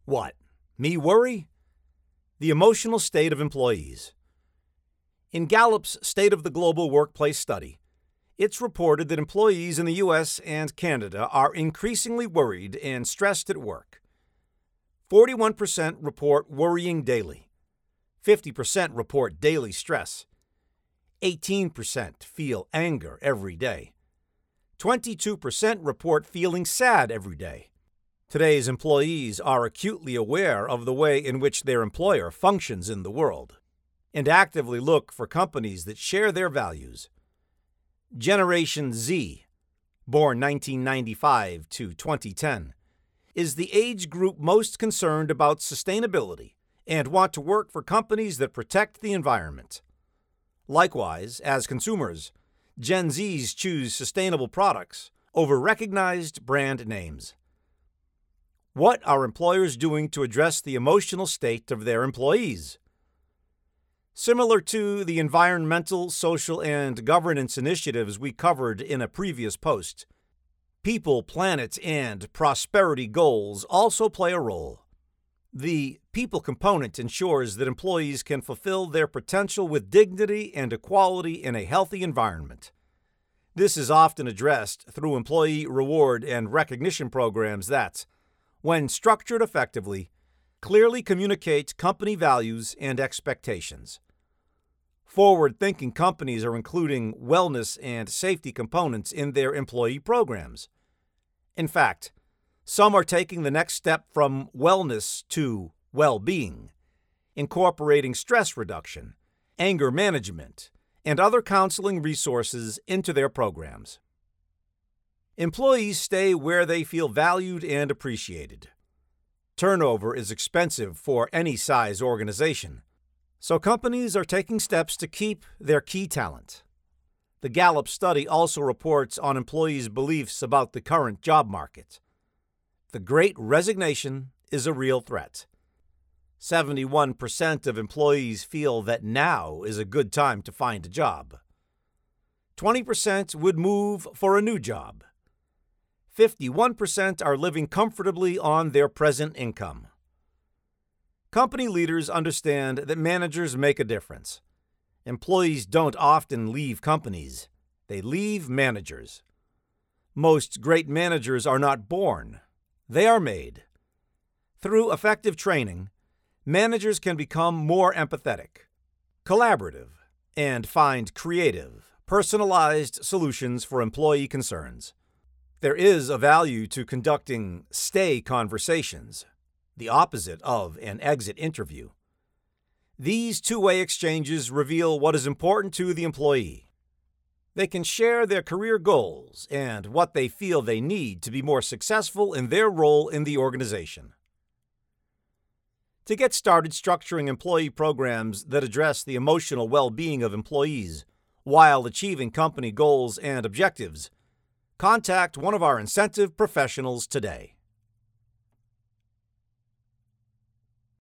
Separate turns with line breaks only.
What? Me worry? The emotional state of employees. In Gallup's State of the Global Workplace study, it's reported that employees in the U.S. and Canada are increasingly worried and stressed at work. 41% report worrying daily. 50% report daily stress. 18% feel anger every day. 22% report feeling sad every day. Today's employees are acutely aware of the way in which their employer functions in the world and actively look for companies that share their values. Generation Z, born 1995 to 2010, is the age group most concerned about sustainability and want to work for companies that protect the environment. Likewise, as consumers, Gen Zs choose sustainable products over recognized brand names. What are employers doing to address the emotional state of their employees? Similar to the environmental, social, and governance initiatives we covered in a previous post, people, planet, and prosperity goals also play a role. The people component ensures that employees can fulfill their potential with dignity and equality in a healthy environment. This is often addressed through employee reward and recognition programs that, when structured effectively, clearly communicate company values and expectations. Forward-thinking companies are including wellness and safety components in their employee programs. In fact, some are taking the next step from wellness to well-being, incorporating stress reduction, anger management, and other counseling resources into their programs. Employees stay where they feel valued and appreciated. Turnover is expensive for any size organization, so companies are taking steps to keep their key talent. The Gallup study also reports on employees' beliefs about the current job market. The Great Resignation is a real threat. 71% of employees feel that now is a good time to find a job. 20% would move for a new job. 51% are living comfortably on their present income. Company leaders understand that managers make a difference. Employees don't often leave companies. They leave managers. Most great managers are not born. They are made. Through effective training, managers can become more empathetic, collaborative, and find creative, personalized solutions for employee concerns. There is a value to conducting stay conversations, the opposite of an exit interview. These two-way exchanges reveal what is important to the employee. They can share their career goals and what they feel they need to be more successful in their role in the organization. To get started structuring employee programs that address the emotional well-being of employees while achieving company goals and objectives, contact one of our incentive professionals today.